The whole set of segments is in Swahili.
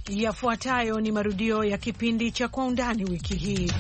Yafuatayo ni marudio ya kipindi cha Kwa Undani wiki hii.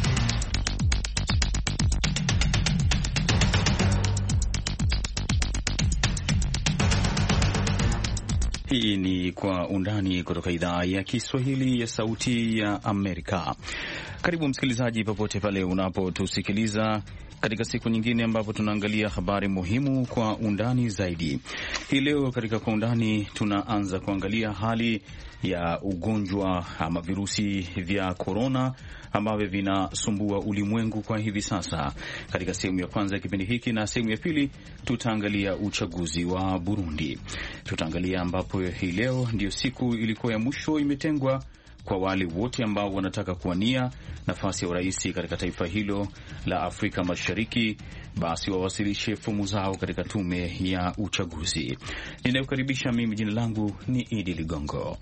Hii ni Kwa Undani kutoka idhaa ya Kiswahili ya Sauti ya Amerika. Karibu msikilizaji, popote pale unapotusikiliza katika siku nyingine ambapo tunaangalia habari muhimu kwa undani zaidi. Hii leo katika Kwa Undani tunaanza kuangalia hali ya ugonjwa ama virusi vya korona ambavyo vinasumbua ulimwengu kwa hivi sasa, katika sehemu ya kwanza ya kipindi hiki, na sehemu ya pili tutaangalia uchaguzi wa Burundi. Tutaangalia ambapo hii leo ndio siku ilikuwa ya mwisho imetengwa kwa wale wote ambao wanataka kuwania nafasi ya urais katika taifa hilo la Afrika Mashariki, basi wawasilishe fomu zao katika tume ya uchaguzi. Ninayokaribisha mimi, jina langu ni Idi Ligongo.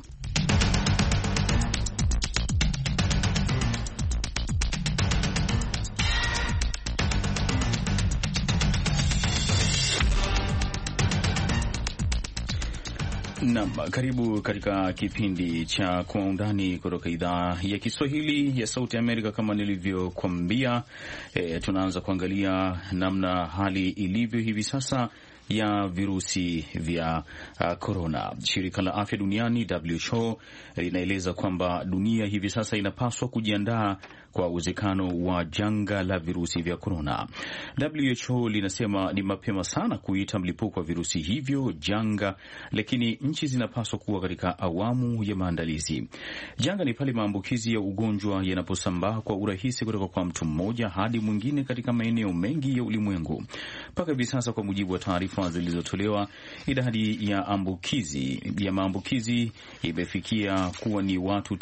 Naam, karibu katika kipindi cha Kwa Undani kutoka idhaa ya Kiswahili ya Sauti ya Amerika. Kama nilivyokuambia, tunaanza kuangalia namna hali ilivyo hivi sasa ya virusi vya korona. Shirika la Afya Duniani WHO linaeleza kwamba dunia hivi sasa inapaswa kujiandaa kwa uwezekano wa janga la virusi vya korona. WHO linasema ni mapema sana kuita mlipuko wa virusi hivyo janga, lakini nchi zinapaswa kuwa katika awamu ya maandalizi. Janga ni pale maambukizi ya ugonjwa yanaposambaa kwa urahisi kutoka kwa mtu mmoja hadi mwingine katika maeneo mengi ya ulimwengu. Mpaka hivi sasa, kwa mujibu wa taarifa zilizotolewa, idadi ya maambukizi imefikia kuwa ni watu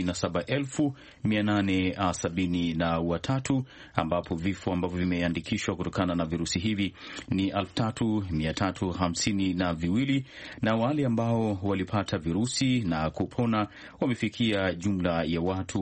97,873, ambapo vifo ambavyo vimeandikishwa kutokana na virusi hivi ni 3,352, na wale ambao walipata virusi na kupona wamefikia jumla ya watu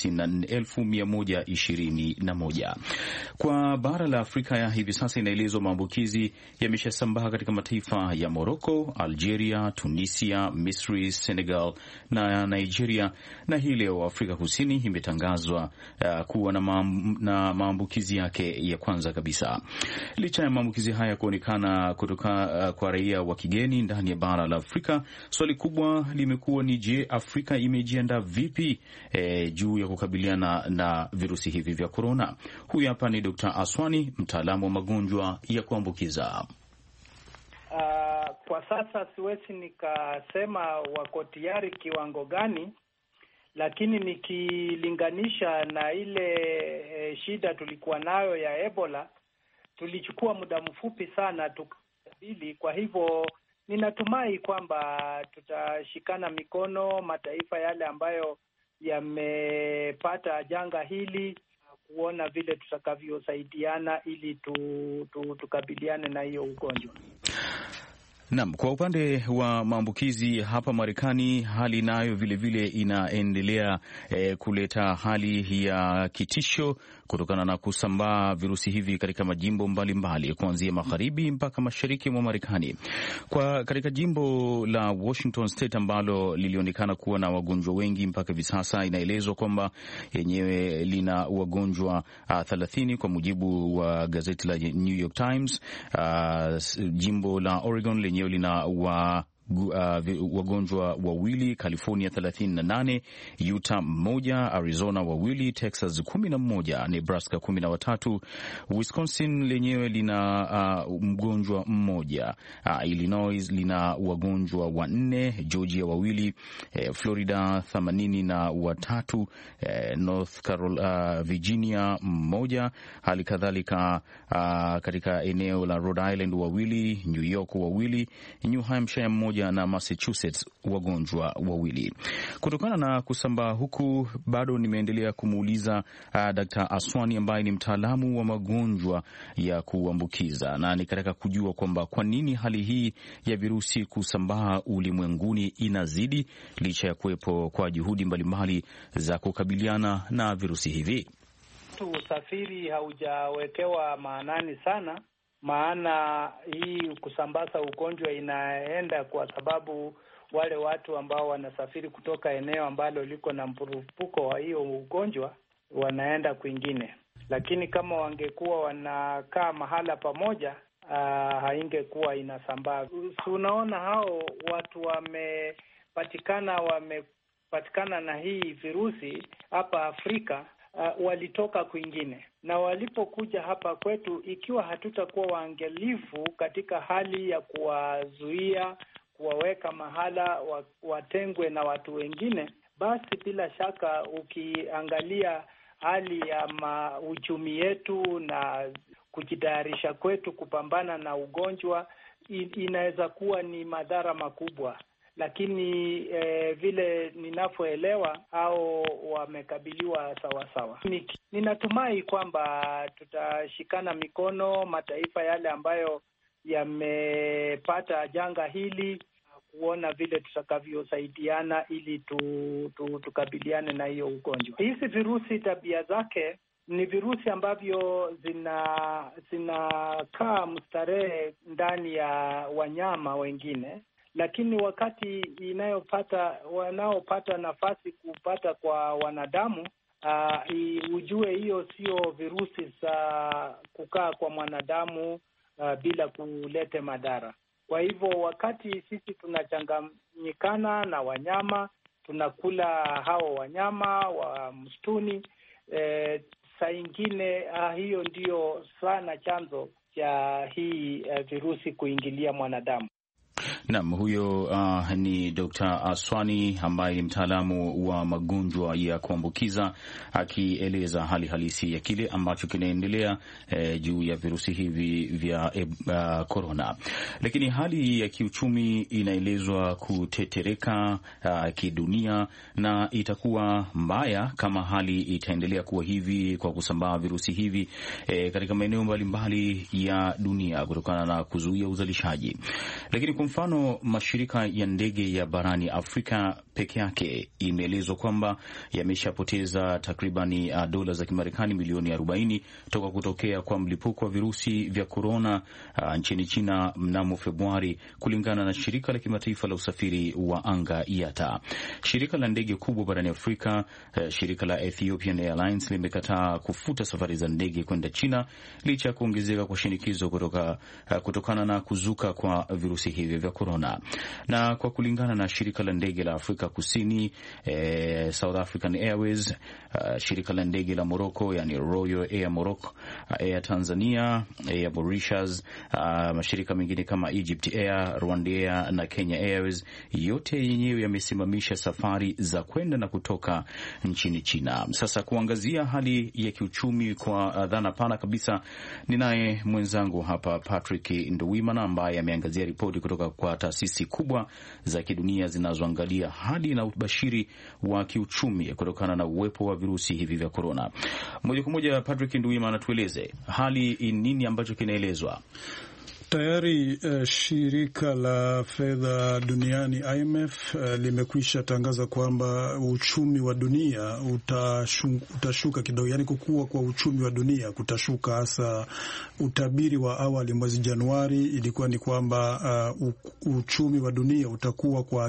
54,121. Kwa bara la Afrika hivi sasa inaelezwa maambukizi yameshasambaa katika mataifa ya Morocco, Algeria, Tunisia, Misri, Senegal na Nigeria, na hii leo Afrika Kusini imetangazwa kuwa na maambukizi yake ya kwanza kabisa. Licha ya maambukizi haya kuonekana kutoka kwa raia wa kigeni ndani ya bara la Afrika, swali kubwa limekuwa ni je, Afrika imejiandaa vipi juu ya kukabiliana na virusi hivi vya korona? Huyu hapa ni Dr. Aswani, mtaalamu wa magonjwa ya kuambukiza. Kwa sasa siwezi nikasema wako tayari kiwango gani, lakini nikilinganisha na ile shida tulikuwa nayo ya Ebola, tulichukua muda mfupi sana tukabili. Kwa hivyo ninatumai kwamba tutashikana mikono mataifa yale ambayo yamepata janga hili, kuona vile tutakavyosaidiana ili tukabiliane na hiyo ugonjwa. Naam, kwa upande wa maambukizi hapa Marekani, hali nayo vilevile inaendelea kuleta hali ya kitisho kutokana na kusambaa virusi hivi katika majimbo mbalimbali kuanzia magharibi mpaka mashariki mwa Marekani. Katika jimbo la Washington State ambalo lilionekana kuwa na wagonjwa wengi mpaka hivi sasa, inaelezwa kwamba yenyewe lina wagonjwa 30 kwa mujibu wa gazeti la New York Times. Jimbo la Oregon lenyewe lina wagonjwa wawili, California 38, Utah 1, Arizona 2, Texas 11, Nebraska 13, Wisconsin lenyewe lina mgonjwa mmoja, Illinois lina wagonjwa 4, Georgia 2, Florida 83, North Carolina, Virginia 1, hali kadhalika katika eneo la Rhode Island 2, New York 2, New Hampshire 1 na Massachusetts wagonjwa 2. Kutokana na kusambaa huku, bado nimeendelea kumuuliza Dr. Aswani ambaye ni mtaalamu wa magonjwa ya kuambukiza, na nikataka kujua kwamba kwa nini hali hii ya virusi kusambaa ulimwenguni inazidi licha ya kuwepo kwa juhudi mbalimbali za kukabiliana na virusi hivi. Usafiri haujawekewa maanani sana, maana hii kusambaza ugonjwa inaenda kwa sababu wale watu ambao wanasafiri kutoka eneo ambalo liko na mpurupuko wa hiyo ugonjwa wanaenda kwingine. Lakini kama wangekuwa wanakaa mahala pamoja, haingekuwa inasambaa. Unaona hao watu wamepatikana na hii virusi hapa Afrika, walitoka kwingine, na walipokuja hapa kwetu, ikiwa hatutakuwa waangalifu katika hali ya kuwazuia, kuwaweka mahala watengwe na watu wengine, basi bila shaka ukiangalia hali ya uchumi yetu na kujitayarisha kwetu kupambana na ugonjwa, inaweza kuwa ni madhara makubwa. Lakini vile ninavyoelewa au wamekabiliwa sawa. Ninatumai kwamba tutashikana mikono, mataifa yale ambayo yamepata janga hili, kuona vile tutakavyosaidiana ili tukabiliane na hiyo ugonjwa. Hizi virusi, tabia zake ni virusi ambavyo zinakaa mstarehe ndani ya wanyama wengine, lakini wakati wanaopata nafasi kupata kwa wanadamu, ujue hiyo sio virusi za kukaa kwa mwanadamu bila kulete madhara. Kwa hivyo wakati sisi tunachanganyikana na wanyama, tunakula hao wanyama wa msituni, saa ingine hiyo ndio sana chanzo cha hii virusi kuingilia mwanadamu. Naam, huyo ni Dr. Aswani ambaye ni mtaalamu wa magonjwa ya kuambukiza akieleza hali halisi ya kile ambacho kinaendelea juu ya virusi hivi vya corona. Lakini hali ya kiuchumi inaelezwa kutetereka kidunia, na itakuwa mbaya kama hali itaendelea kuwa hivi kwa kusambaa virusi hivi katika maeneo mbalimbali ya dunia kutokana na kuzuia uzalishaji. Lakini kwa mfano mashirika ya ndege ya barani Afrika peke yake imeelezwa kwamba yameshapoteza takribani dola za Kimarekani milioni 40 toka kutokea kwa mlipuko wa virusi vya korona nchini China mnamo Februari, kulingana na shirika la kimataifa la usafiri wa anga IATA. Shirika la ndege kubwa barani Afrika, shirika la Ethiopian Airlines, limekataa kufuta safari za ndege kwenda China licha ya kuongezeka kwa shinikizo kutokana na kuzuka kwa virusi hivi vya korona. Na kwa kulingana na shirika la ndege la Afrika Kusini, South African Airways, shirika la ndege la Morocco, yani Royal Air Morocco, Air Tanzania, Air Mauritius, mashirika mengine kama Egypt Air, Rwanda Air na Kenya Airways, yote yenyewe yamesimamisha safari za kwenda na kutoka nchini China. Sasa kuangazia hali ya kiuchumi kwa dhana pana kabisa, ninaye mwenzangu hapa Patrick Nduwimana ambaye ameangazia ripoti kutoka kwa taasisi kubwa za kidunia zinazoangalia hali na ubashiri wa kiuchumi kutokana na uwepo wa virusi hivi vya korona. Moja kwa moja, Patrick Nduwimana, tueleze hali nini ambacho kinaelezwa? Tayari shirika la fedha duniani IMF limekwisha tangaza kwamba uchumi wa dunia utashuka kidogo, yani kukua kwa uchumi wa dunia kutashuka. Hasa utabiri wa awali mwezi Januari ilikuwa ni kwamba uchumi wa dunia utakuwa kwa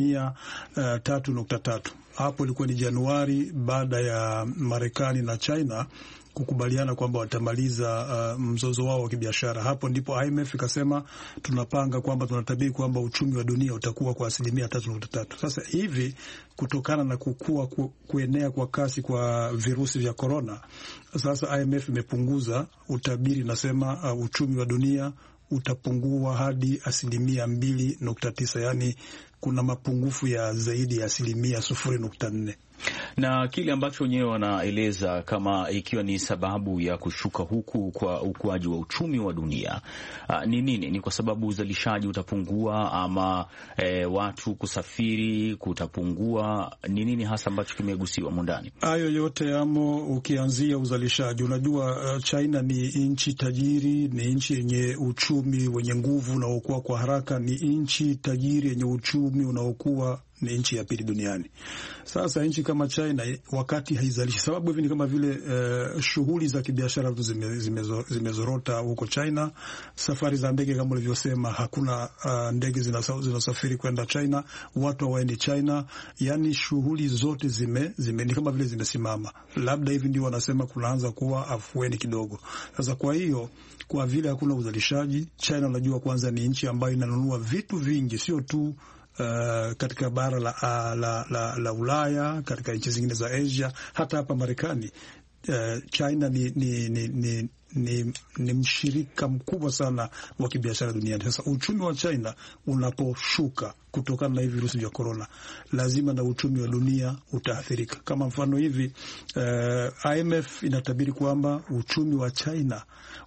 3.3. Hapo ilikuwa ni Januari, baada ya Marekani na China kukubaliana kwamba watamaliza mzozo wao wa kibiashara. Hapo ndipo IMF ikasema tunapanga kwamba tunatabiri kwamba uchumi wa dunia utakuwa kwa 3.3. Sasa hivi kutokana na kuenea kwa kasi kwa virusi vya corona, sasa IMF imepunguza utabiri, nasema uchumi wa dunia utapungua hadi 2.9, yani kuna mapungufu ya zaidi ya 0.4. Na kile ambacho wenyewe wanaeleza kama ikiwa ni sababu ya kushuka huku kwa ukuaji wa uchumi wa dunia ni nini? Ni kwa sababu uzalishaji utapungua ama watu kusafiri kutapungua? Ni nini hasa ambacho kimegusiwa mundani? Hayo yote yamo, ukianzia uzalishaji. Unajua China ni nchi tajiri, ni nchi yenye uchumi wenye nguvu unaokuwa kwa haraka, ni nchi tajiri yenye uchumi unaokuwa ni nchi ya pili duniani. Sasa nchi kama China wakati haizalishi, sababu hivi ni kama vile shughuli za kibiashara tu zimezorota huko China. Safari za ndege kama ulivyosema, hakuna ndege zinasafiri kwenda China, watu hawaendi China, yani shughuli zote ni kama vile zimesimama. Labda hivi ndio wanasema kunaanza kuwa afueni kidogo. Sasa kwa hiyo, kwa vile hakuna uzalishaji, China unajua kwanza ni nchi ambayo inanunua vitu vingi, sio tu katika bara la Ulaya, katika nchi zingine za Asia, hata hapa Marekani. China ni mshirika mkubwa sana wa kibiashara duniani. Sasa uchumi wa China unaposhuka kutokana na hivi virusi vya corona, lazima na uchumi wa dunia utaathirika. Kama mfano hivi, IMF inatabiri kwamba uchumi wa China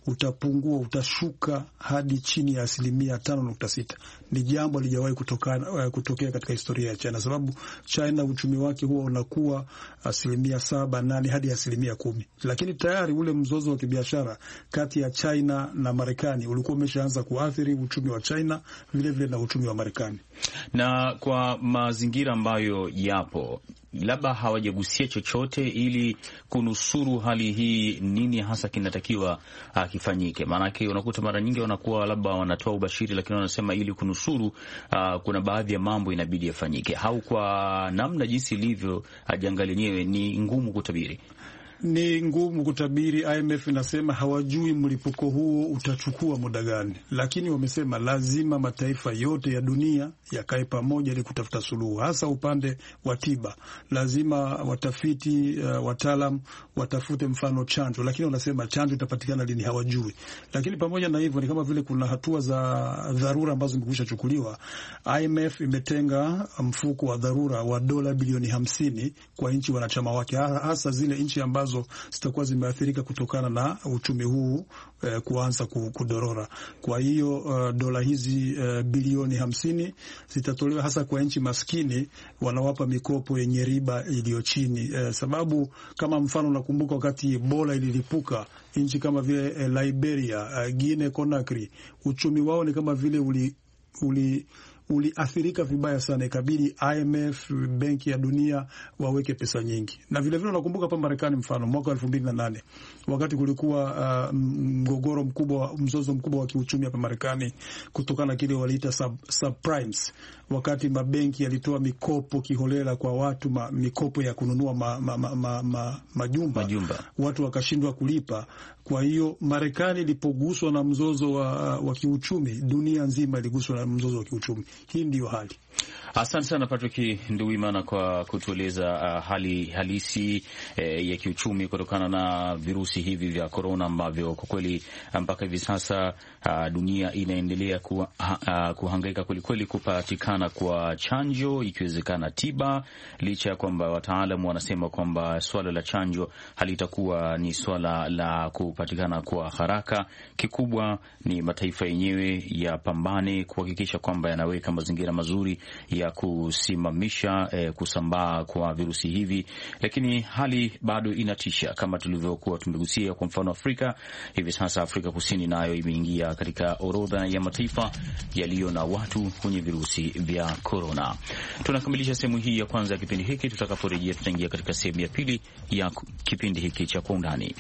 utashuka hadi chini ya 5.6%. Ni jambo halijawahi kutokea katika historia ya China, sababu China uchumi wake huwa unakuwa 7%, 8% hadi 10%. Lakini tayari ule mzozo wa kibiashara kati ya China na Marekani ulikuwa umeshaanza kuathiri uchumi wa China vile vile na uchumi wa Marekani. Na kwa mazingira ambayo yapo, labda hawajagusia chochote ili kunusuru hali hii, nini hasa kinatakiwa kifanyike? Maanake unakuta mara nyingi wanakuwa labda wanatoa ubashiri, lakini wanasema ili kunusuru kuna baadhi ya mambo inabidi yafanyike. Au kwa namna jinsi ilivyo janga lenyewe ni ngumu kutabiri. Ni ngumu kutabiri. IMF inasema hawajui mlipuko huo utachukua muda gani, lakini wamesema lazima mataifa yote ya dunia yakae pamoja ili kutafuta suluhu, hasa upande wa tiba. Lazima watafiti, wataalam watafute mfano chanjo, lakini wanasema chanjo itapatikana lini hawajui. Lakini pamoja na hivyo, ni kama vile kuna hatua za dharura ambazo zimekwisha chukuliwa. IMF imetenga mfuko wa dharura wa dola bilioni 50 kwa nchi wanachama wake, hasa zile nchi ambazo zitakuwa zimeathirika kutokana na uchumi huu kuanza kudorora. Kwa hiyo dola hizi bilioni 50 zitatolewa hasa kwa nchi maskini, wanawapa mikopo yenye riba iliyo chini. Sababu kama mfano nakumbuka wakati Ebola ililipuka, nchi kama vile Liberia, Guinea Conakry, uchumi wao ni kama vile uliathirika vibaya sana, ikabidi IMF, Benki ya Dunia waweke pesa nyingi. Na vile vile nakumbuka hapa Marekani, mfano mwaka 2008 wakati kulikuwa mzozo mkubwa wa kiuchumi hapa Marekani kutokana na kile waliita subprimes, wakati mabenki yalitoa mikopo kiholela kwa watu, mikopo ya kununua majumba, watu wakashindwa kulipa. Kwa hiyo Marekani ilipoguswa na mzozo wa kiuchumi, dunia nzima iliguswa na mzozo wa kiuchumi. Hii ndiyo hali. Asante sana Patrick Nduwimana kwa kutueleza hali halisi ya kiuchumi kutokana na virusi hivi vya korona ambavyo kwa kweli mpaka hivi sasa dunia inaendelea kuhangaika kwelikweli kupatikana kwa chanjo, ikiwezekana tiba, licha ya kwamba wataalamu wanasema kwamba swala la chanjo halitakuwa ni swala la kupatikana kwa haraka. Kikubwa ni mataifa yenyewe yapambane kuhakikisha kwamba yanaweka mazingira mazuri ya kusimamisha kusambaa kwa virusi hivi, lakini hali bado inatisha kama tulivyokuwa tumegusia. Kwa mfano Afrika hivi sasa, Afrika Kusini nayo imeingia katika orodha ya mataifa yaliyo na watu wenye virusi vya korona. Tunakamilisha sehemu hii ya kwanza ya kipindi hiki. Tutakaporejea tutaingia katika sehemu ya pili ya kipindi hiki cha Kwa Undani.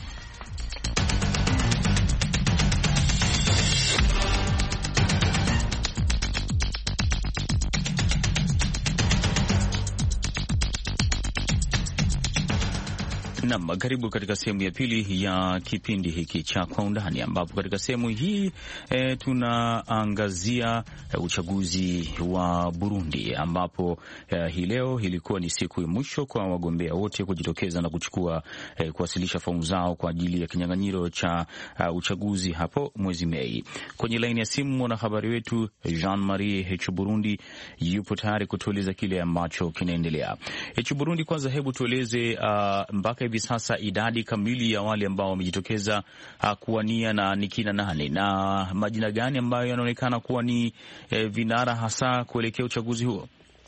Naam, karibu katika sehemu ya pili ya kipindi hiki cha Kwa Undani, ambapo katika sehemu hii tunaangazia uchaguzi wa Burundi, ambapo hii leo ilikuwa ni siku ya mwisho kwa wagombea wote kujitokeza na kuwasilisha fomu zao kwa ajili ya kinyang'anyiro cha uchaguzi hapo mwezi Mei. Kwenye laini ya simu mwanahabari wetu Jean-Marie Hechu Burundi yupo tayari kutueleza kile ambacho kinaendelea. Hechu Burundi, kwanza hebu tueleze mpaka hivi sasa idadi kamili ya wale ambao wamejitokeza kuwania na ni kina nane, na majina gani ambayo yanaonekana kuwa ni vinara hasa kuelekea uchaguzi huo?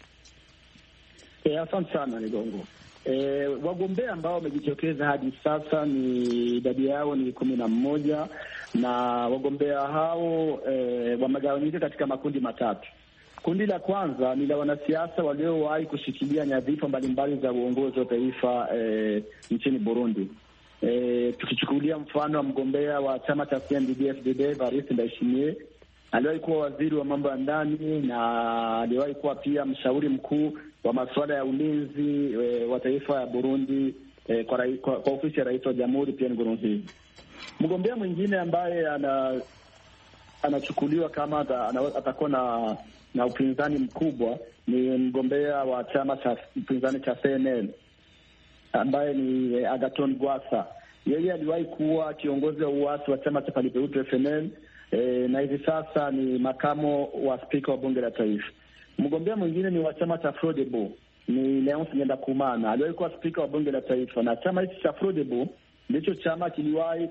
Asante sana Ligongo. Wagombea ambao wamejitokeza hadi sasa ni idadi yao ni 11, na wagombea hao wamegawanyika katika makundi matatu. Kundi la kwanza ni la wanasiasa waliowahi kushikilia nyadhifa mbalimbali za uongozi wa taifa nchini Burundi. Tukichukulia mfano wa mgombea wa chama cha CNDD-FDD Evariste Ndayishimiye, aliwahi kuwa waziri wa mambo ya ndani na aliwahi kuwa pia mshauri mkuu wa masuala ya ulinzi wa taifa ya Burundi kwa ofisi ya rais wa jamhuri Pierre Nkurunziza. Mgombea mwingine ambaye anachukuliwa kama atakuwa na upinzani mkubwa ni mgombea wa chama cha upinzani cha CNL ambaye ni Agathon Rwasa. Yeye aliwahi kuwa kiongozi wa uasi wa chama cha Paripeutu FNL na hivi sasa ni makamo wa spika wa bunge la taifa. Mgombea mwingine ni wa chama cha Frodebo, ni Leonce Ngendakumana. Aliwahi kuwa spika wa bunge la taifa, na chama hichi cha Frodebo ndicho chama kiliwahi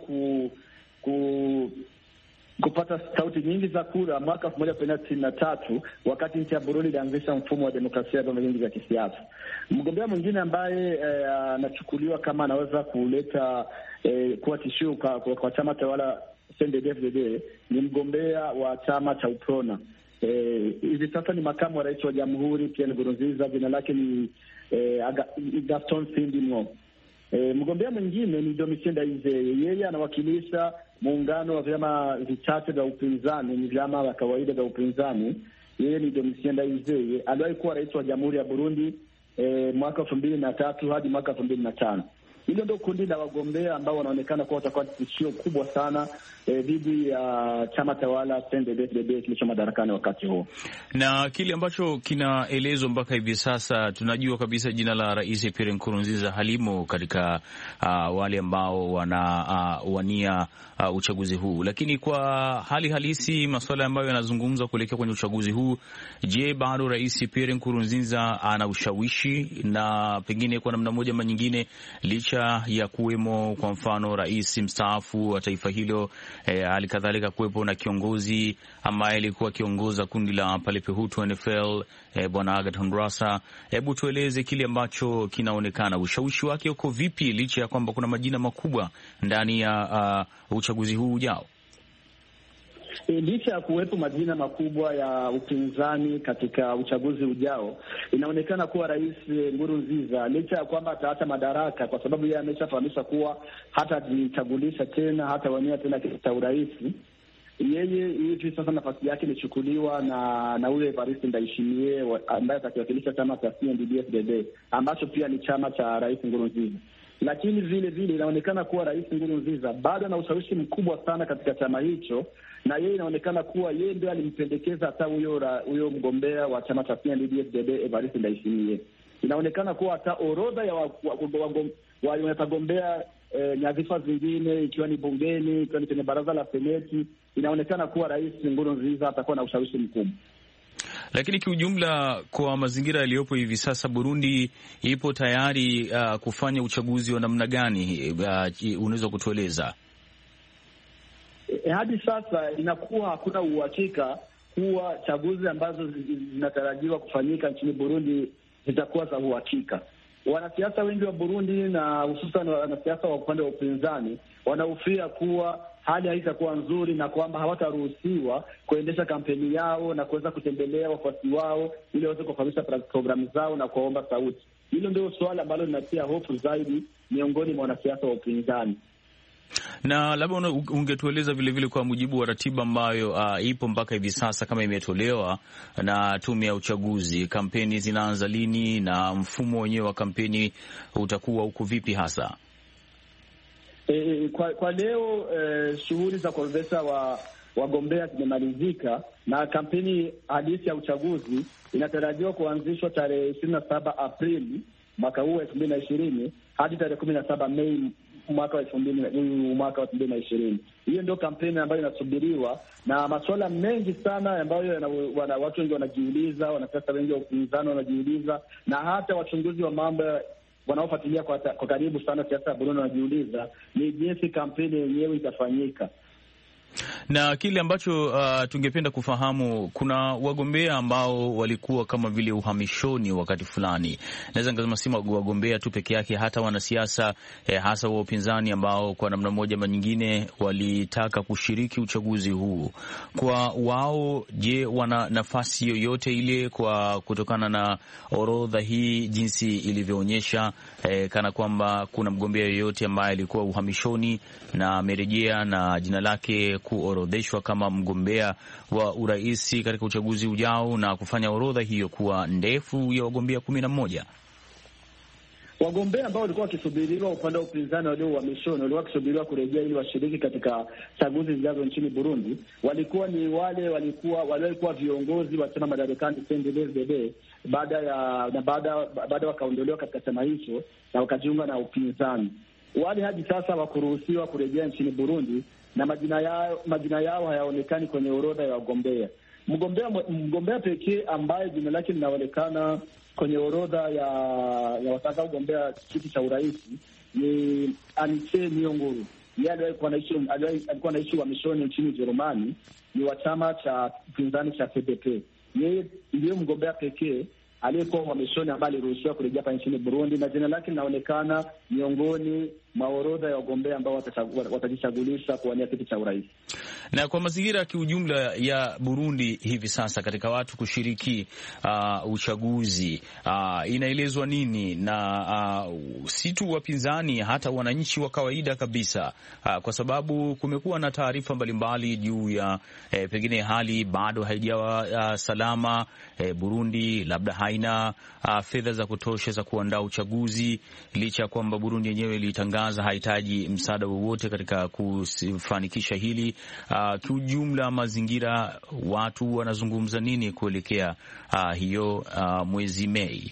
kupata sauti nyingi za kura mwaka 1993 wakati nchi ya Burundi ilianzisha mfumo wa demokrasia ya vyama vingi vya kisiasa. Mgombea mwingine ambaye anachukuliwa kama anaweza kuleta kuwa tishio kwa chama tawala CNDD-FDD ni mgombea wa chama cha UPRONA. Hivi sasa ni makamu wa rais wa jamhuri Pierre Nkurunziza, jina lake ni Gaston Sindimwo. Mgombea mwingine ni Domitien Ndayizeye. Yeye anawakilisha muungano wa vyama vichache vya upinzani, ni vyama vya kawaida vya upinzani. Yeye ni Domitien Ndayizeye, aliwahi kuwa rais wa jamhuri ya Burundi mwaka 2003 hadi mwaka 2005. Hilo ndio kundi la wagombea ambao wanaonekana kuwa watakuwa tishio kubwa sana dhidi ya chama tawala CNDD-FDD kilicho madarakani wakati huo. Na kile ambacho kinaelezwa mpaka hivi sasa, tunajua kabisa jina la Rais Pierre Nkurunziza halimo katika wale ambao wanawania uchaguzi huu, lakini kwa hali halisi masuala ambayo yanazungumzwa kuelekea kwenye uchaguzi huu, je, bado Rais Pierre Nkurunziza ana ushawishi na pengine kwa namna moja ama nyingine, licha ya kuwemo kwa mfano rais mstaafu wa taifa hilo, hali kadhalika kuwepo na kiongozi ambaye alikuwa akiongoza kundi la Paripeutu NFL, Bwana Agathon Rwasa. Hebu tueleze kile ambacho kinaonekana, ushawishi wake uko vipi licha ya kwamba kuna majina makubwa ndani ya uchaguzi huu ujao? Licha ya kuwepo majina makubwa ya upinzani katika uchaguzi ujao, inaonekana kuwa Rais Nkurunziza, licha ya kwamba ataacha madaraka, kwa sababu yeye ameshafahamisha kuwa hatajichagulisha tena, hatawania tena kiti cha urais, yeye hivi sasa nafasi yake imechukuliwa na ule Evariste Ndayishimiye ambaye atakiwakilisha chama cha CNDD-FDD ambacho pia ni chama cha Rais Nkurunziza. Lakini vile vile inaonekana kuwa Rais Nkurunziza bado ana ushawishi mkubwa sana katika chama hicho, na yeye inaonekana kuwa yeye ndio alimpendekeza hata huyo mgombea wa chama cha CNDD-FDD Evariste Ndayishimiye. Inaonekana kuwa hata orodha ya watagombea nyadhifa zingine, ikiwa ni bungeni, ikiwa ni kwenye baraza la seneti, inaonekana kuwa Rais Nkurunziza atakuwa na ushawishi mkubwa. Lakini kiujumla, kwa mazingira yaliyopo hivi sasa, Burundi ipo tayari kufanya uchaguzi wa namna gani? Unaweza kutueleza? Hadi sasa inakuwa hakuna uhakika kuwa chaguzi ambazo zinatarajiwa kufanyika nchini Burundi zitakuwa za uhakika. Wanasiasa wengi wa Burundi na hususan wanasiasa wa upande wa upinzani wanahofia kuwa hali haitakuwa nzuri na kwamba hawataruhusiwa kuendesha kampeni yao na kuweza kutembelea wafuasi wao ili waweze kufahamisha programu zao na kuwaomba sauti. Hilo ndio suala ambalo linatia hofu zaidi miongoni mwa wanasiasa wa upinzani. Na labda ungetueleza vilevile kwa mujibu wa ratiba ambayo ipo mpaka hivi sasa, kama imetolewa na tume ya uchaguzi, kampeni zinaanza lini na mfumo wenyewe wa kampeni utakuwa uko vipi hasa? Kwa leo shughuli za kuorodhesha wagombea zimemalizika na kampeni halisi ya uchaguzi inatarajiwa kuanzishwa tarehe 27 Aprili mwaka huu 2020 hadi tarehe 17 Mei mwaka wa 2020. Hiyo ndio kampeni ambayo inasubiriwa na masuala mengi sana ambayo watu wengi wanajiuliza, wanasiasa wengi wa upinzani wanajiuliza, na hata wachunguzi wa mambo wanaofuatilia kwa karibu sana siasa ya Burundi wanajiuliza ni jinsi kampeni yenyewe itafanyika. Na kile ambacho tungependa kufahamu, kuna wagombea ambao walikuwa kama vile uhamishoni wakati fulani. Naweza nikasema si wagombea tu peke yake, hata wanasiasa hasa wa upinzani ambao kwa namna moja ama nyingine walitaka kushiriki uchaguzi huu. Kwa wao, je, wana nafasi yoyote ile kwa kutokana na orodha hii jinsi ilivyoonyesha, kana kwamba kuna mgombea yoyote ambaye alikuwa uhamishoni na amerejea na jina lake kuorodheshwa kama mgombea wa urais katika uchaguzi ujao na kufanya orodha hiyo kuwa ndefu ya wagombea 11? Wagombea ambao walikuwa wakisubiriwa upande wa upinzani walio uhamishoni, walikuwa wakisubiriwa kurejea ili washiriki katika chaguzi zijazo nchini Burundi, walikuwa ni walikuwa viongozi wa chama madarakani CNDD-FDD, baada wakaondolewa katika chama hicho na wakajiunga na upinzani. Wale hadi sasa hawakuruhusiwa kurejea nchini Burundi na majina yao hayaonekani kwenye orodha ya wagombea. Mgombea pekee ambaye jina lake linaonekana kwenye orodha ya wataka kugombea kiti cha urais ni Aniche Niyonguru. Yeye alikuwa anaishi uhamishoni nchini Ujerumani, ni wa chama cha upinzani cha CDP. Yeye ndiyo mgombea pekee aliyekuwa uhamishoni ambaye aliruhusiwa kurejea hapa nchini Burundi, na jina lake linaonekana miongoni mwa orodha ya wagombea ambao watajichagulisha kuwania kiti cha urais. Na kwa mazingira ya kiujumla ya Burundi hivi sasa katika watu kushiriki uchaguzi, inaelezwa nini na si tu wapinzani, hata wananchi wa kawaida kabisa, kwa sababu kumekuwa na taarifa mbalimbali juu ya pengine hali bado haijawa salama. Burundi labda haina fedha za kutosha za kuandaa uchaguzi, licha ya kwamba Burundi yenyewe ilitangaza hahitaji msaada wowote katika kufanikisha hili. Kiujumla mazingira, watu wanazungumza nini kuelekea hiyo mwezi Mei?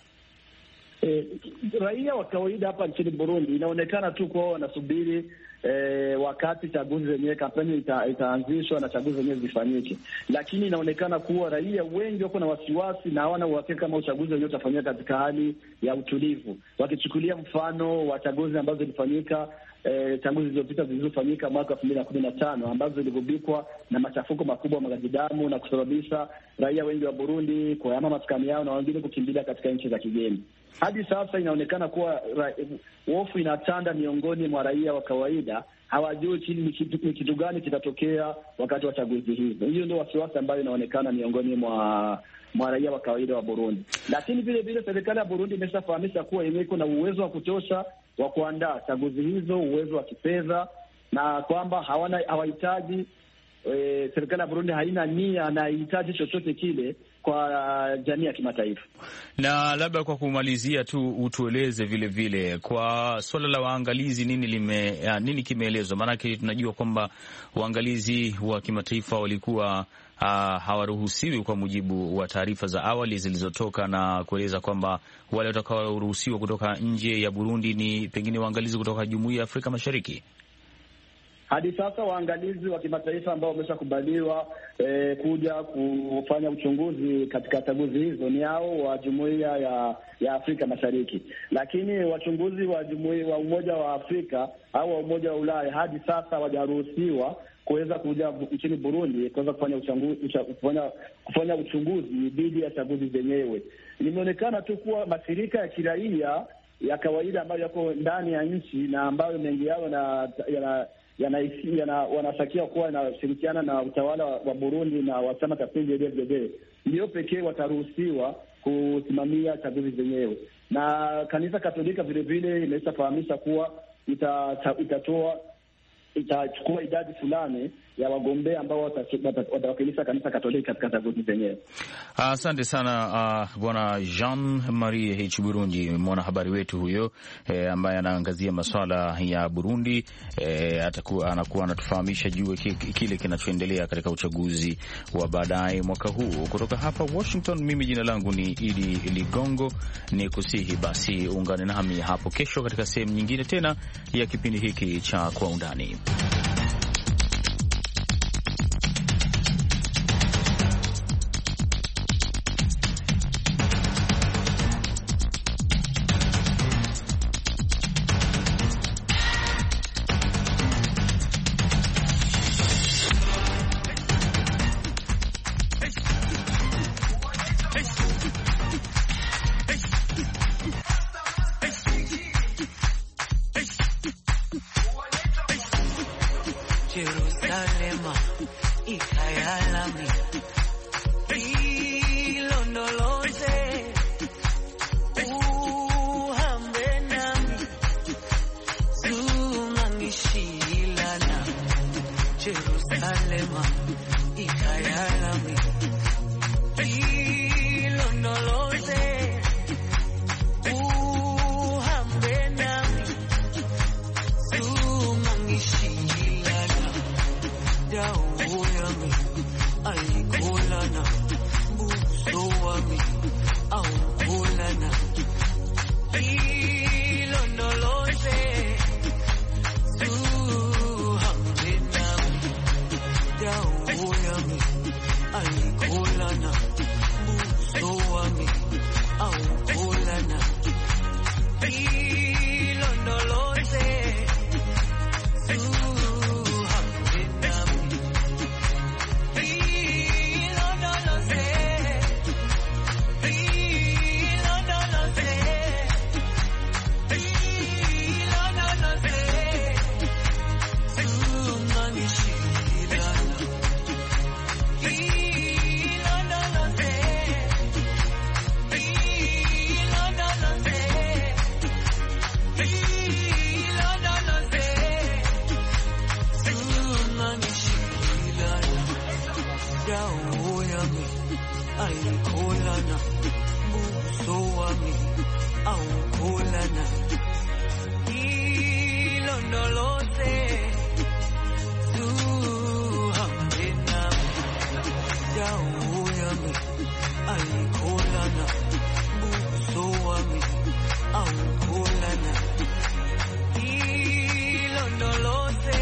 Raia wa kawaida hapa nchini Burundi inaonekana tu kwao wanasubiri wakati chaguzi zenyewe, kampeni itaanzishwa na chaguzi zenyewe zifanyike, lakini inaonekana kuwa raia wengi wako na wasiwasi na hawana uhakika kama uchaguzi wenyewe utafanyika katika hali ya utulivu, wakichukulia mfano wa chaguzi ambazo zilifanyika chaguzi zilizopita zilizofanyika mwaka 2015 ambazo ziligubikwa na machafuko makubwa ya mwagaji damu na kusababisha raia wengi wa Burundi kuhama maskani yao na wengine kukimbilia katika nchi za kigeni. Hadi sasa inaonekana kuwa hofu inatanda miongoni mwa raia wa kawaida, hawajui ni kitu gani kitatokea wakati wa chaguzi hizo. Hiyo ndio wasiwasi ambayo inaonekana miongoni mwa raia wa kawaida wa Burundi. Lakini vile vile serikali ya Burundi imeshafahamisha kuwa yenyewe iko na uwezo wa kutosha wa kuandaa chaguzi hizo, uwezo wa kifedha, na kwamba hawahitaji serikali ya Burundi haina nia na haihitaji chochote kile kwa jamii ya kimataifa. Na labda kwa kumalizia tu utueleze vile vile kwa swala la waangalizi, nini kimeelezwa? Maanake tunajua kwamba waangalizi wa kimataifa walikuwa hawaruhusiwi kwa mujibu wa taarifa za awali zilizotoka na kueleza kwamba wale watakaoruhusiwa kutoka nje ya Burundi ni pengine waangalizi kutoka Jumuiya ya Afrika Mashariki. Hadi sasa waangalizi wa kimataifa ambao wameshakubaliwa kuja kufanya uchunguzi katika chaguzi hizo ni hao wa Jumuiya ya Afrika Mashariki, lakini wachunguzi wa Umoja wa Afrika au wa Umoja wa Ulaya hadi sasa hawajaruhusiwa kuweza kuja nchini Burundi kuweza kufanya uchunguzi dhidi ya chaguzi zenyewe. Limeonekana tu kuwa mashirika ya kiraia ya kawaida ambayo yako ndani ya nchi na ambayo mengi yao wanatakiwa kuwa yanashirikiana na utawala wa Burundi na wa chama cha CNDD-FDD ndio pekee wataruhusiwa kusimamia chaguzi zenyewe. Na kanisa Katolika vile vile imeshafahamisha kuwa itachukua idadi fulani ya wagombea ambao watawakilisha kanisa Katoliki katika chaguzi zenyewe. Asante sana Bwana Jean Marie H. Burundi, mwanahabari wetu huyo ambaye anaangazia masuala ya Burundi. Anakuwa anatufahamisha juu kile kinachoendelea katika uchaguzi wa baadaye mwaka huu. Kutoka hapa Washington, mimi jina langu ni Idi Ligongo, ni kusihi basi ungane nami hapo kesho katika sehemu nyingine tena ya kipindi hiki cha Kwa Undani. Jerusalema ikayalami ilondoloze uhambe nami zungangishilana Jerusalema ikayalami ilondoloze uhambe nami zungangishilana dawo yami ayikolana buso wami awukolana ilondoloze uhambe nami dawo yami ayikolana buso wami awukolana ilondoloze ayikolana buso wami awukolana ilondoloze uhambe nami dawo yami ayikolana buso wami awukolana ilondoloze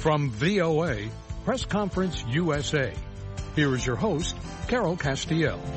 From VOA, Press Conference USA, here is your host, Carol Castiel.